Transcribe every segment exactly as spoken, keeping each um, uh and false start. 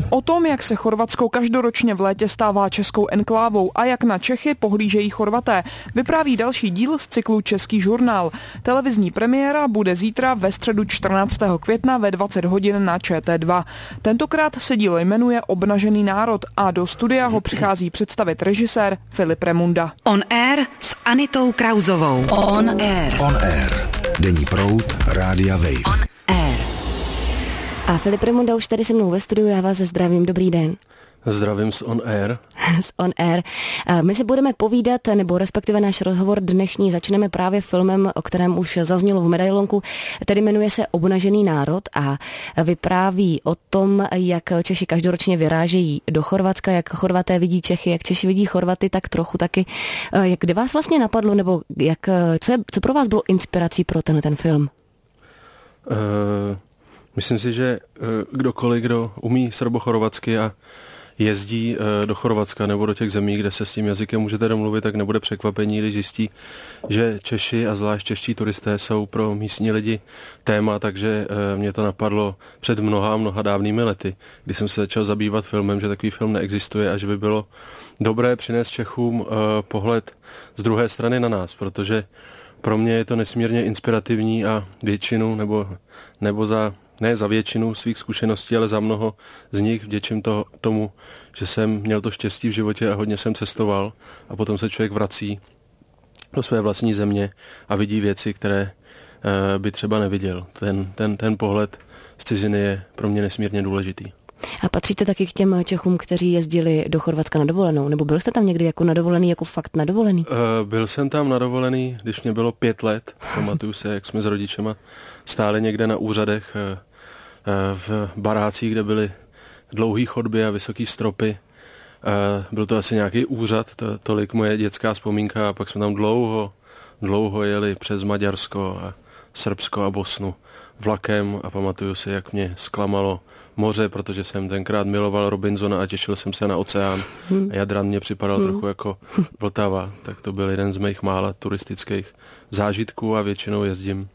O tom, jak se Chorvatsko každoročně v létě stává českou enklávou a jak na Čechy pohlížejí Chorvaté, vypráví další díl z cyklu Český žurnál. Televizní premiéra bude zítra ve středu čtrnáctého května ve dvacet hodin na Č T dva. Tentokrát se dílo jmenuje Obnažený národ a do studia ho přichází představit režisér Filip Remunda. On Air s Anitou Krauzovou. On Air. On Air. Denní proud Rádia Wave. On Air. A Filip Remunda už tady se mnou ve studiu, já vás zdravím, dobrý den. Zdravím z On Air. Z On Air. My si budeme povídat, nebo respektive náš rozhovor dnešní začneme právě filmem, o kterém už zaznělo v medailonku, tedy jmenuje se Obnažený národ a vypráví o tom, jak Češi každoročně vyrážejí do Chorvatska, jak Chorvaté vidí Čechy, jak Češi vidí Chorvaty, tak trochu taky. Jak kdy vás vlastně napadlo, nebo jak, co, je, co pro vás bylo inspirací pro ten, ten film? Uh, myslím si, že kdokoliv, kdo umí srbochorvatsky a jezdí do Chorvatska nebo do těch zemí, kde se s tím jazykem můžete domluvit, tak nebude překvapení, když zjistí, že Češi a zvlášť čeští turisté jsou pro místní lidi téma, takže mě to napadlo před mnoha, mnoha dávnými lety, kdy jsem se začal zabývat filmem, že takový film neexistuje a že by bylo dobré přinést Čechům pohled z druhé strany na nás, protože pro mě je to nesmírně inspirativní a většinu nebo, nebo za ne za většinu svých zkušeností, ale za mnoho z nich vděčím to, tomu, že jsem měl to štěstí v životě a hodně jsem cestoval a potom se člověk vrací do své vlastní země a vidí věci, které uh, by třeba neviděl. Ten, ten, ten pohled z ciziny je pro mě nesmírně důležitý. A patříte taky k těm Čechům, kteří jezdili do Chorvatska na dovolenou? Nebo byl jste tam někdy jako na dovolený, jako fakt na dovolený? Uh, byl jsem tam na dovolený, když mě bylo pět let. Pamatuju se, jak jsme s rodičema stáli někde na úřadech uh, v barácích, kde byly dlouhé chodby a vysoké stropy. Byl to asi nějaký úřad, to, tolik moje dětská vzpomínka a pak jsme tam dlouho, dlouho jeli přes Maďarsko a Srbsko a Bosnu vlakem a pamatuju si, jak mě zklamalo moře, protože jsem tenkrát miloval Robinsona a těšil jsem se na oceán a Jadran mě připadal hmm. trochu jako Vltava, tak to byl jeden z mých mála turistických zážitků a většinou jezdím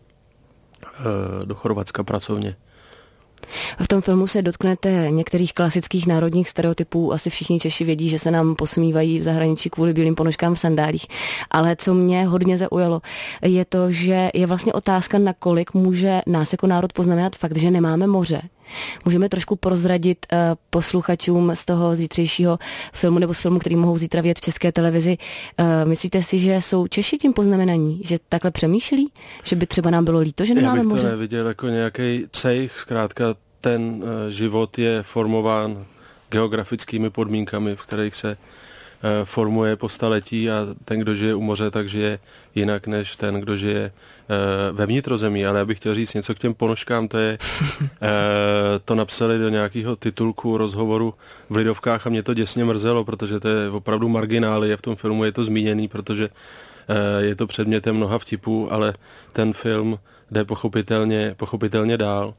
do Chorvatska pracovně. V tom filmu se dotknete některých klasických národních stereotypů. Asi všichni Češi vědí, že se nám posmívají v zahraničí kvůli bílým ponožkám v sandálích. Ale co mě hodně zaujalo, je to, že je vlastně otázka, nakolik může nás jako národ poznamenat fakt, že nemáme moře. Můžeme trošku prozradit uh, posluchačům z toho zítřejšího filmu nebo z filmu, který mohou zítra vidět v České televizi. Uh, myslíte si, že jsou Češi tím poznamenaní? Že takhle přemýšlí? Že by třeba nám bylo líto, že nemáme moře? Já bych to moře? neviděl jako nějaký cejch. Zkrátka ten uh, život je formován geografickými podmínkami, v kterých se uh, formuje po staletí a ten, kdo žije u moře, tak žije jinak než ten, kdo žije uh, ve vnitrozemí. Ale já bych chtěl říct něco k těm ponožkám, to je uh, to napsali do nějakého titulku rozhovoru v Lidovkách a mě to děsně mrzelo, protože to je opravdu marginálie, v tom filmu je to zmíněný, protože uh, je to předmětem mnoha vtipů, ale ten film jde pochopitelně, pochopitelně dál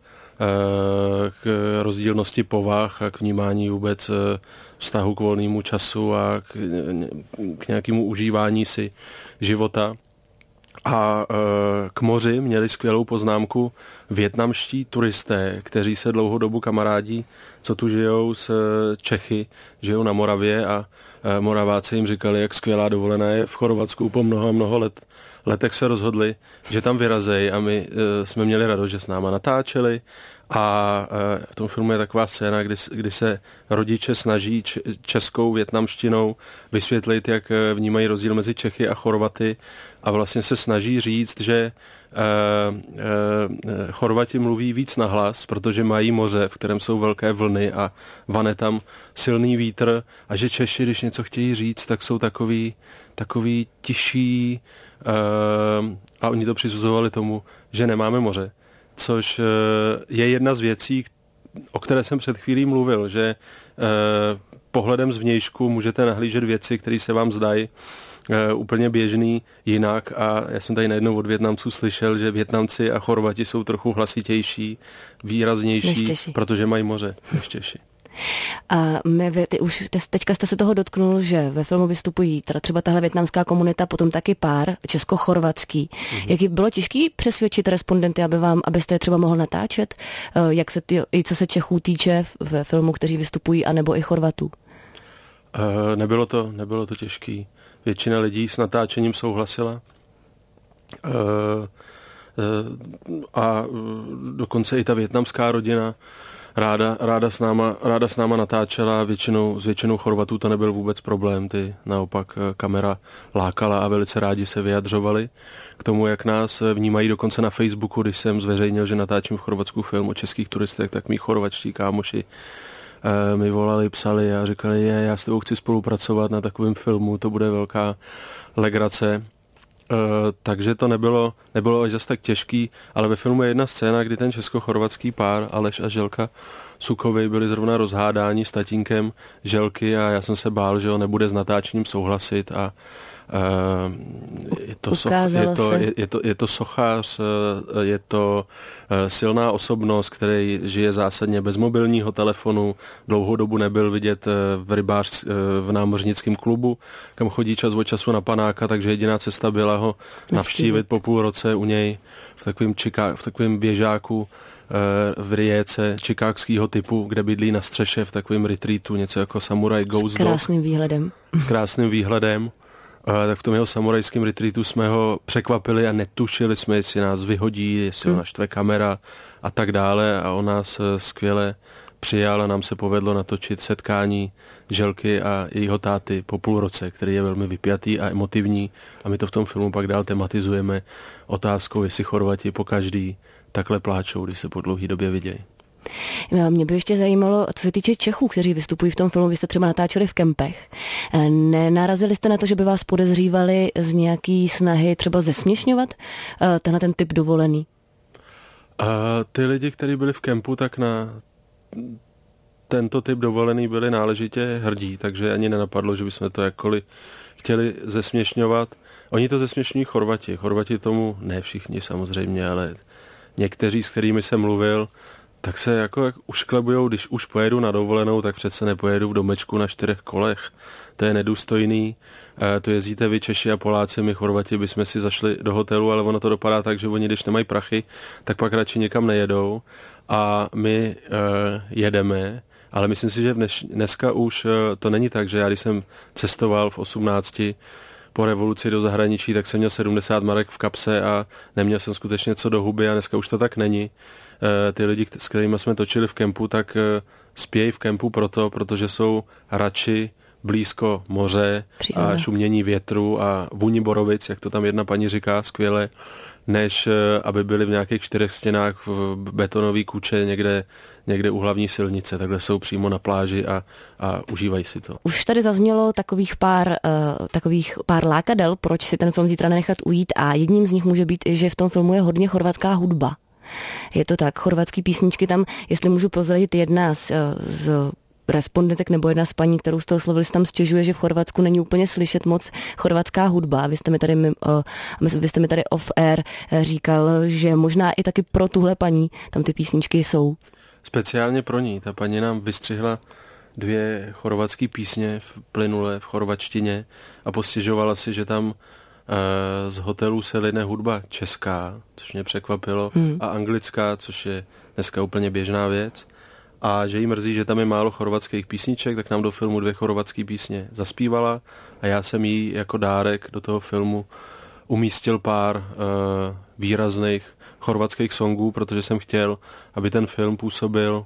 k rozdílnosti povah a k vnímání vůbec vztahu k volnému času a k, k nějakému užívání si života. A k moři měli skvělou poznámku vietnamští turisté, kteří se dlouhou dobu kamarádí, co tu žijou s Čechy, žijou na Moravě a Moraváci jim říkali, jak skvělá dovolená je v Chorvatsku. Po mnoho, mnoho let, letech se rozhodli, že tam vyrazejí a my jsme měli radost, že s náma natáčeli a v tom filmu je taková scéna, kdy, kdy se rodiče snaží českou větnamštinou vysvětlit, jak vnímají rozdíl mezi Čechy a Chorvaty a vlastně se snaží říct, že Uh, uh, Chorvati mluví víc nahlas, protože mají moře, v kterém jsou velké vlny a vane tam silný vítr a že Češi, když něco chtějí říct, tak jsou takový, takový tiší uh, a oni to přisuzovali tomu, že nemáme moře, což uh, je jedna z věcí, o které jsem před chvílí mluvil, že uh, pohledem zvnějšku můžete nahlížet věci, které se vám zdají Uh, úplně běžný jinak a já jsem tady najednou od Vietnamců slyšel, že Vietnamci a Chorvati jsou trochu hlasitější, výraznější, protože mají moře než Češi. A my, vy, ty už te, teďka jste se toho dotknul, že ve filmu vystupují teda třeba tahle vietnamská komunita, potom taky pár česko-chorvatský. Mm-hmm. Jak bylo těžký přesvědčit respondenty, aby vám, abyste je třeba mohl natáčet? Jak se ty, i co se Čechů týče ve filmu, kteří vystupují, anebo i Chorvatů? Uh, nebylo to, nebylo to těžký. Většina lidí s natáčením souhlasila. Uh, uh, a dokonce i ta vietnamská rodina ráda, ráda, s náma, ráda s náma natáčela. Většinou, s většinou Chorvatů to nebyl vůbec problém. Ty naopak kamera lákala a velice rádi se vyjadřovali k tomu, jak nás vnímají. Dokonce na Facebooku, když jsem zveřejnil, že natáčím v Chorvatsku film o českých turistech, tak mý chorvatští kámoši mi volali, psali a říkali, je, já s tebou chci spolupracovat na takovém filmu, to bude velká legrace. Uh, takže to nebylo, nebylo až zas tak těžký, ale ve filmu je jedna scéna, kdy ten česko-chorvatský pár Aleš a Želka Sukovi byli zrovna rozhádáni s tatínkem Želky a já jsem se bál, že on nebude s natáčením souhlasit a uh, je, to soch, je, to, je, je, to, je to sochař, je to silná osobnost, který žije zásadně bez mobilního telefonu, dlouhou dobu nebyl vidět v rybář, v námořnickém klubu, kam chodí čas od času na panáka, takže jediná cesta byla ho navštívit po půl roce u něj v takovém, čika, v takovém běžáku v Rijéce čikákského typu, kde bydlí na střeše v takovém retreatu, něco jako Samurai Ghost Dog. S krásným výhledem. S krásným výhledem. Tak v tom jeho samurajském retreatu jsme ho překvapili a netušili jsme, jestli nás vyhodí, jestli ho naštve kamera a tak dále a on nás skvěle přijal a nám se povedlo natočit setkání Želky a jejího táty po půl roce, který je velmi vypjatý a emotivní a my to v tom filmu pak dál tematizujeme otázkou, jestli Chorvati pokaždý takhle pláčou, když se po dlouhé době vidějí. Mě by ještě zajímalo, co se týče Čechů, kteří vystupují v tom filmu, vy jste třeba natáčeli v kempech. Nenarazili jste na to, že by vás podezřívali z nějaký snahy třeba zesměšňovat tenhle ten typ dovolený? A ty lidi, kteří byli v kempu, tak na tento typ dovolený byli náležitě hrdí, takže ani nenapadlo, že bychom to jakkoliv chtěli zesměšňovat. Oni to zesměšňují Chorvati. Chorvati tomu, ne všichni samozřejmě, ale někteří, s kterými jsem mluvil, tak se jako ušklebujou, když už pojedu na dovolenou, tak přece nepojedu v domečku na čtyřech kolech. To je nedůstojný. E, to jezdíte vy Češi a Poláci, my Chorvati bychom si zašli do hotelu, ale ono to dopadá tak, že oni, když nemají prachy, tak pak radši někam nejedou a my e, jedeme. Ale myslím si, že dnes, dneska už e, to není tak, že já když jsem cestoval v osmnácti po revoluci do zahraničí, tak jsem měl sedmdesát marek v kapse a neměl jsem skutečně co do huby a dneska už to tak není. Ty lidi, s kterými jsme točili v kempu, tak spějí v kempu proto, protože jsou radši blízko moře Příjemné. A šumění větru a vůni borovic, jak to tam jedna paní říká skvěle, než aby byli v nějakých čtyřech stěnách v betonové kuče někde, někde u hlavní silnice. Takhle jsou přímo na pláži a, a užívají si to. Už tady zaznělo takových pár, uh, takových pár lákadel, proč si ten film zítra nenechat ujít a jedním z nich může být i, že v tom filmu je hodně chorvatská hudba. Je to tak, chorvatský písničky tam, jestli můžu prozradit, jedna z, z respondentek nebo jedna z paní, kterou z toho oslovili, tam stěžuje, že v Chorvatsku není úplně slyšet moc chorvatská hudba. Vy jste mi tady, vy jste mi tady off-air říkal, že možná i taky pro tuhle paní tam ty písničky jsou. Speciálně pro ní. Ta paní nám vystřihla dvě chorvatské písně v plynule v chorvatštině a postěžovala si, že tam z hotelů se line hudba česká, což mě překvapilo, hmm. a anglická, což je dneska úplně běžná věc. A že jí mrzí, že tam je málo chorvatských písniček, tak nám do filmu dvě chorvatské písně zaspívala a já jsem jí jako dárek do toho filmu umístil pár uh, výrazných chorvatských songů, protože jsem chtěl, aby ten film působil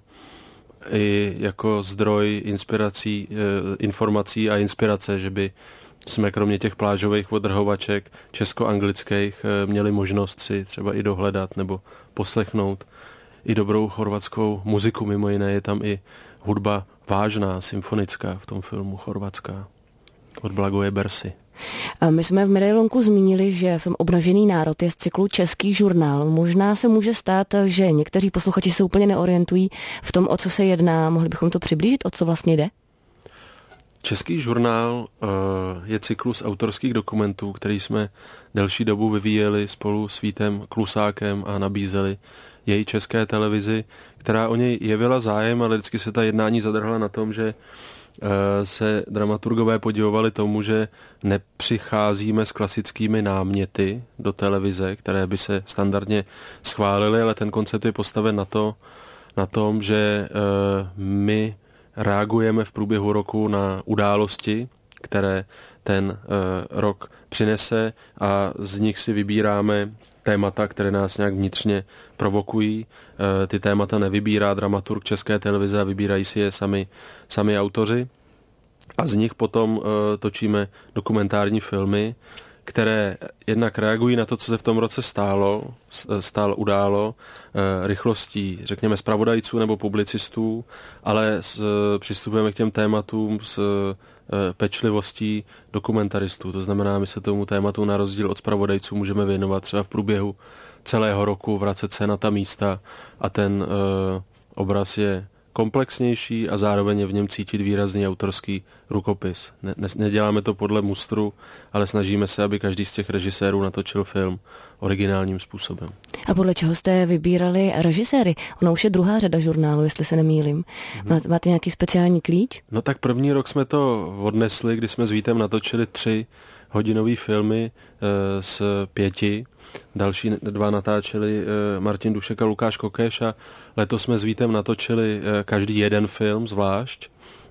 i jako zdroj inspirací, uh, informací a inspirace, že by jsme kromě těch plážových odrhovaček česko-anglických měli možnost si třeba i dohledat nebo poslechnout i dobrou chorvatskou muziku. Mimo jiné je tam i hudba vážná, symfonická v tom filmu chorvatská od Blagoje Bersy. My jsme v Medailonku zmínili, že film Obnažený národ je z cyklu Český žurnál. Možná se může stát, že někteří posluchači se úplně neorientují v tom, o co se jedná. Mohli bychom to přiblížit, o co vlastně jde? Český žurnál uh, je cyklus autorských dokumentů, který jsme delší dobu vyvíjeli spolu s Vítem Klusákem a nabízeli její české televizi, která o něj jevila zájem, ale vždycky se ta jednání zadrhla na tom, že se dramaturgové podívali tomu, že nepřicházíme s klasickými náměty do televize, které by se standardně schválily, ale ten koncept je postaven na to, na tom, že my reagujeme v průběhu roku na události, které ten rok přinese a z nich si vybíráme témata, které nás nějak vnitřně provokují. Ty témata nevybírá dramaturg České televize a vybírají si je sami, sami autoři. A z nich potom točíme dokumentární filmy, které jednak reagují na to, co se v tom roce stálo, stál, událo, rychlostí, řekněme, zpravodajců nebo publicistů, ale s, přistupujeme k těm tématům s pečlivostí dokumentaristů. To znamená, my se tomu tématu na rozdíl od zpravodajců můžeme věnovat třeba v průběhu celého roku, vracet se na ta místa a ten uh, obraz je komplexnější a zároveň je v něm cítit výrazný autorský rukopis. Ne, ne, neděláme to podle mustru, ale snažíme se, aby každý z těch režisérů natočil film originálním způsobem. A podle čeho jste vybírali režiséry? Ono už je druhá řada žurnálu, jestli se nemýlím. Hmm. Máte nějaký speciální klíč? No tak první rok jsme to odnesli, kdy jsme s Vítem natočili tři hodinový filmy e, z pěti. Další dva natáčeli e, Martin Dušek a Lukáš Kokeš a letos jsme s Vítem natočili e, každý jeden film zvlášť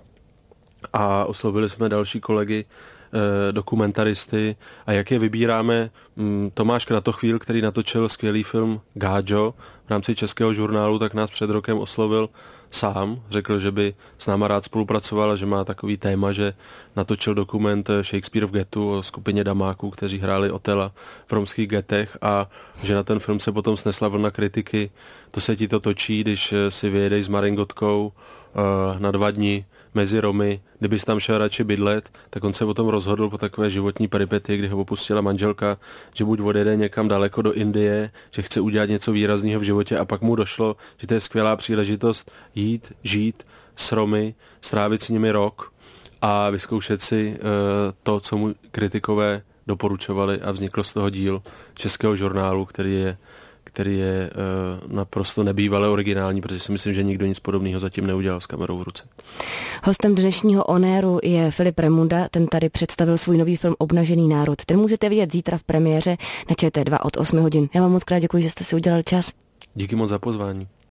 a oslovili jsme další kolegy e, dokumentaristy a jak je vybíráme, m, Tomáš Kratochvíl, který natočil skvělý film Gáďo v rámci Českého žurnálu, tak nás před rokem oslovil sám, řekl, že by s náma rád spolupracoval a že má takový téma, že natočil dokument Shakespeare v getu o skupině damáků, kteří hráli Otela v romských getech a že na ten film se potom snesla vlna kritiky. To se ti to točí, když si vyjedeš s Maringotkou uh, na dva dny mezi Romy, kdybys tam šel radši bydlet, tak on se o tom rozhodl po takové životní peripetii, kdy ho opustila manželka, že buď odjede někam daleko do Indie, že chce udělat něco výrazného v životě a pak mu došlo, že to je skvělá příležitost jít, žít s Romy, strávit s nimi rok a vyzkoušet si uh, to, co mu kritikové doporučovali a vzniklo z toho díl Českého žurnálu, který je který je uh, naprosto nebývalé originální, protože si myslím, že nikdo nic podobného zatím neudělal s kamerou v ruce. Hostem dnešního Onéru je Filip Remunda, ten tady představil svůj nový film Obnažený národ. Ten můžete vidět zítra v premiéře na Č T dva od osmi hodin. Já vám moc krát děkuji, že jste si udělal čas. Díky moc za pozvání.